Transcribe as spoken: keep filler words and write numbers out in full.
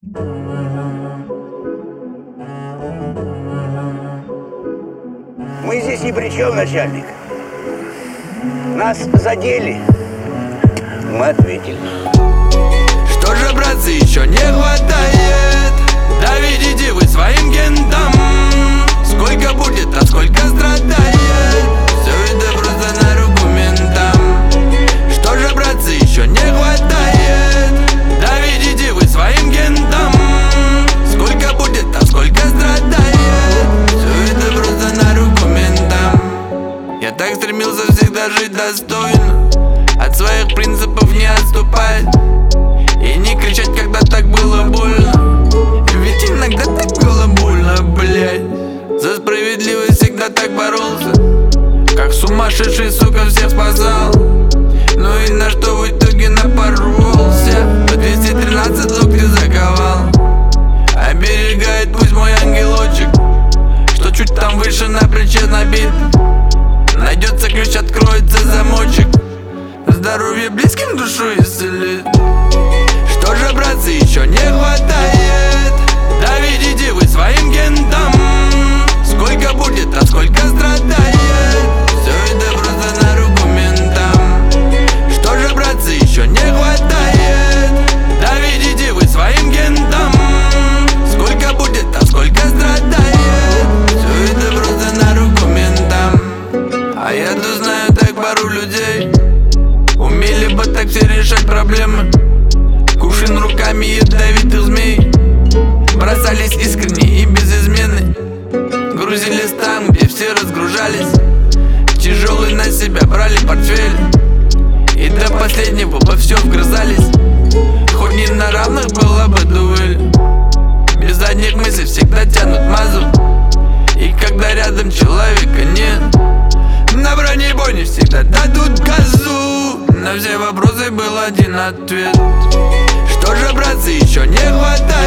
Мы здесь ни при чем, начальник. Нас задели. Мы ответили. Что же, братцы, еще не хватает? Доведите вы своим гендам. Сколько будет, а сколько страдает? Все это просто на руку ментам. Что же, братцы, еще не хватает? Доведите вы своим гендам. Сколько будет, а сколько страдает? Все это просто на руку ментам. Я так стремился всегда жить достойно, от своих принципов не отступать и не кричать, когда так было больно. Ведь иногда так было больно, блядь. За справедливость всегда так боролся, как сумасшедший, сука, всех спасал. Ну и на что в итоге напоролся? По двести тринадцать локти заковал. Оберегает пусть мой ангелочек, что чуть там выше на плече набит. Найдется ключ, откроется замочек, здоровье близким душу исцелит. Что же, братцы, еще не хватает? Доведите вы своим гендам. Сколько будет, а сколько страдает? Все это просто на руку ментам. Что же, братцы, еще не хватает? Доведите вы своим гендам. Сколько будет, а сколько страдает? Все это просто на руку ментам. А я-то знаю так пару людей, умели бы так все решать проблемы. Кувшин руками ядовитых змей, бросались искренне и без измены. Грузились там, где все разгружались, тяжелый на себя брали портфель, и до последнего во все вгрызались. Хоть не на равных была бы дуэль, без задних мыслей всегда тянут мазу. И когда рядом человека нет, на бронебойне всегда дадут газу. На все вопросы был один ответ. Что же, братцы, еще не хватает?